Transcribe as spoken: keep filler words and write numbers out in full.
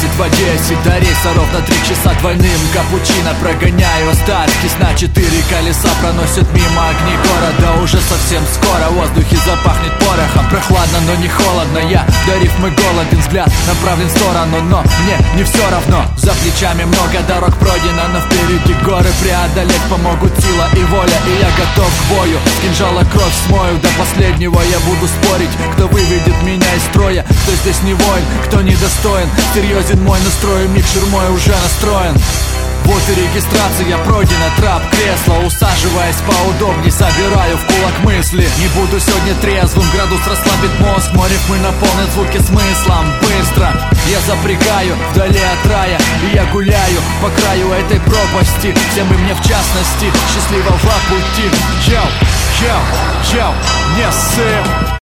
десять в Одессе до рейса ровно три часа двойным капучино. Прогоняю остатки на четыре колеса, проносят мимо огни города. Уже совсем скоро в воздухе запахнет порохом. Прохладно, но не холодно, я до рифмы голоден. Взгляд направлен в сторону, но мне не все равно. За плечами много дорог пройдено, но впереди горы преодолеть помогут сила и воля. И я готов к бою, с кинжала кровь смою. До последнего я буду спорить, кто выведет меня из строя, кто здесь не воин, кто недостоин. Серьезен мой настрой, миг ширмой уже настроен. Вот и регистрация пройдена, трап кресла. Усаживаясь поудобней, собираю в кулак мысли. Не буду сегодня трезвым, градус расслабит мозг. Мой рифмы наполнят звуки смыслом. Быстро я запрягаю вдали от рая, и я гуляю по краю этой пропасти. Всем и мне в частности счастливого пути. Йоу, йоу, йоу, не ссы.